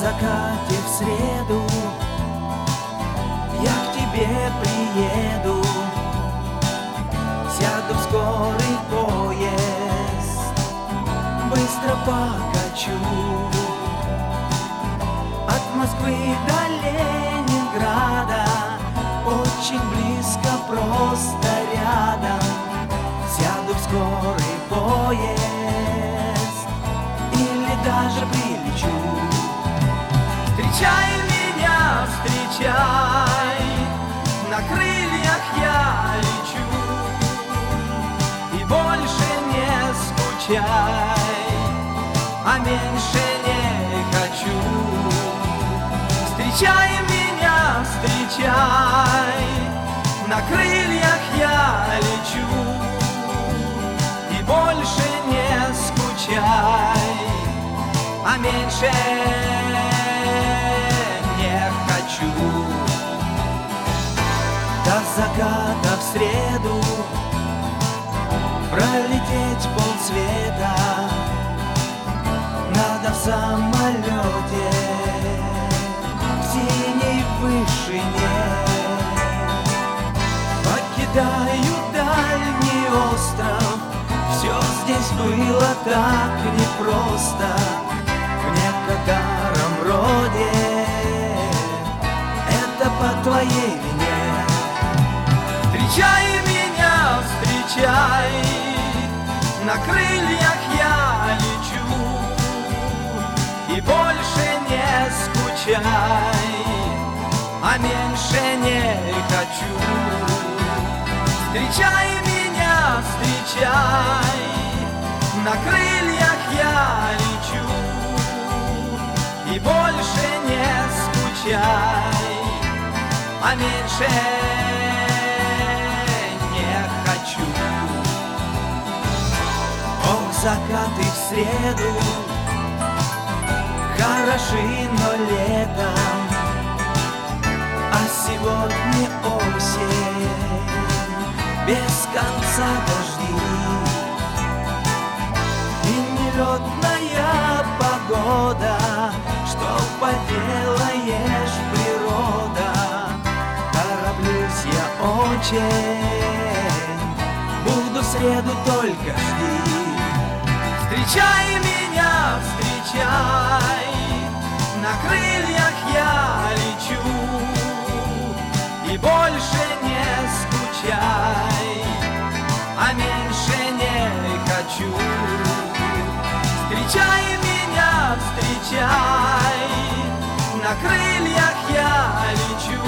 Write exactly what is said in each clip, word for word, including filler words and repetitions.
закате в среду я к тебе приеду, сяду в скорый поезд, быстро покачу. От Москвы до Ленинграда очень близко, просто рядом. Сяду в скорый поезд или даже прилечу. Встречай меня, встречай, на крыльях я лечу. И больше не скучай, а меньше не хочу. Встречай меня, встречай, на крыльях я лечу. И больше не скучай, а меньше не хочу. До заката в среду пролететь полсвета надо в самолете в синей вышине. Покидаю дальний остров, все здесь было так непросто. В некотором роде это по твоей вине. Встречай меня, встречай, на крыльях я лечу. И больше не скучай, а меньше не хочу. Встречай меня, встречай, на крыльях я лечу. И больше не скучай, а меньше не хочу. Ох, закаты в среду хороши, но летом, а сегодня осень, без конца дожди. И нелетная погода, что поделаешь, природа. Тороплюсь я очень, буду в среду, только жди. Встречай меня, встречай, на крыльях я лечу. И больше не скучай, а меньше не хочу. Встречай меня, встречай, на крыльях я лечу.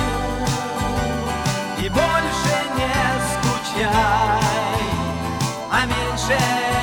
И больше не скучай, а меньше